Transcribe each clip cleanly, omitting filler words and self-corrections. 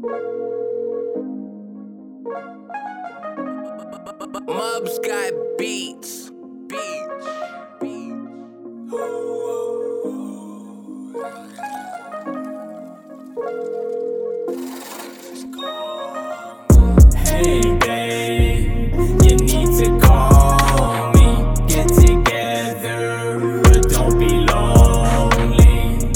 Mubs got beats. Hey babe, you need to call me. Get together, but don't be lonely.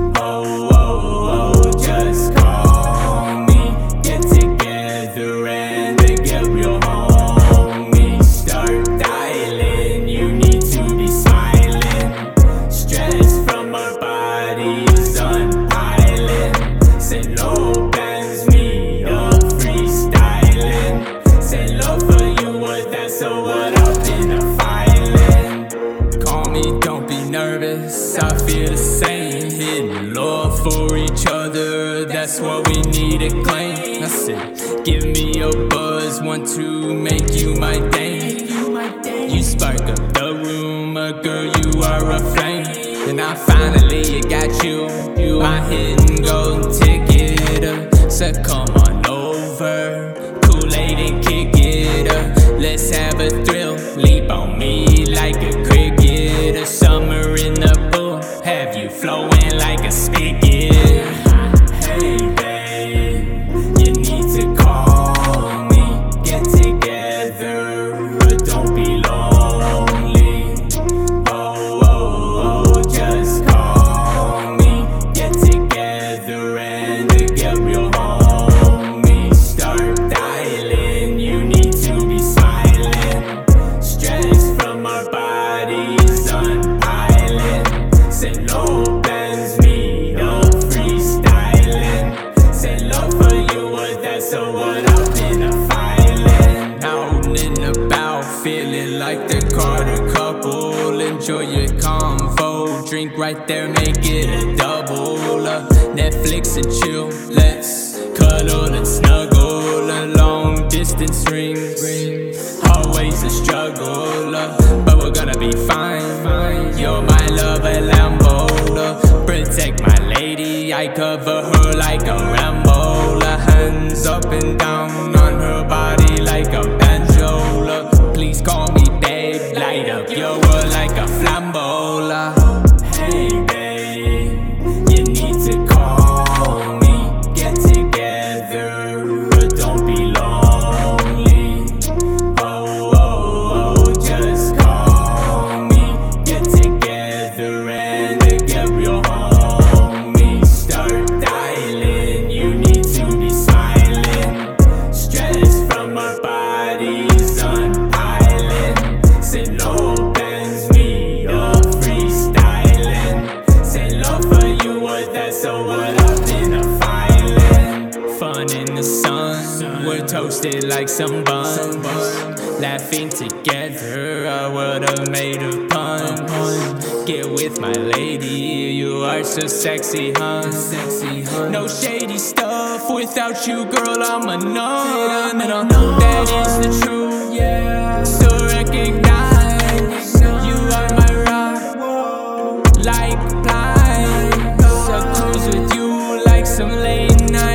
Oh, just call me. Get together and get real homie. Start dialing, you need to be smiling. Stress from our bodies unpiling. Send low bands me up freestyling. Send love for you, what that's so what I've been filing. Call me, don't be nervous, I feel the same. Hitting love for each other, that's what we need to claim. I said, give me a buzz, want to make you my dame. You spark up the room, girl, you are a flame. And I finally got you, my hidden golden ticket. So come on over, Kool-Aid and kick it up. Let's have a thrill, leap on me like a cricket. A summer in the pool, have you flowing like a spigot. Hey babe, you need to call me. Get together, but don't be lonely. Oh, just call me. Get together and get real homie. Start dialing, you need to be smiling. Stress from our bodies unpiling. Send low bands me up freestyling. Send love for you, what that's so what I've been filing. Out and about, feeling like the Carter couple. Enjoy your convo, drink right there, make it a double. Netflix and chill, let's cuddle and snuggle. A long distance rings, always a struggle, but we're gonna be fine. You're my love, a Lambo. Protect my lady, I cover her like a Rambo. Hands up and down on her body like a banjo. Please call me babe, light up your world like a flambeau. Hey babe, you need to call me. Get together, but don't be lonely. Oh, just call me. Get together and get real homie. Start dialing, you need to be smiling. Stress from our bodies unpiling. Send low bands me up freestyling. Send love for you, what that's so what I've been filing. Fun in the sun, we're toasted like some buns. Laughing together, our world are made of puns. Get with my lady, you are so sexy, hun. No shady stuff, without you, girl, I'm a nun. That is the truth, yeah. So recognize, you are my rock, like blind. So cruise with you like some late night.